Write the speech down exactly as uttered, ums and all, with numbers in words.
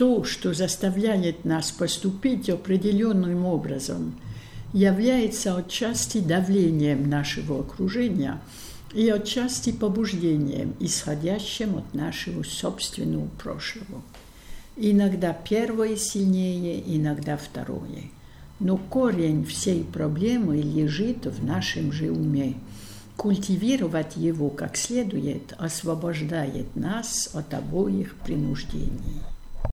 То, что заставляет нас поступить определенным образом, является отчасти давлением нашего окружения и отчасти побуждением, исходящим от нашего собственного прошлого. Иногда первое сильнее, иногда второе. Но корень всей проблемы лежит в нашем же уме. Культивировать его как следует освобождает нас от обоих принуждений.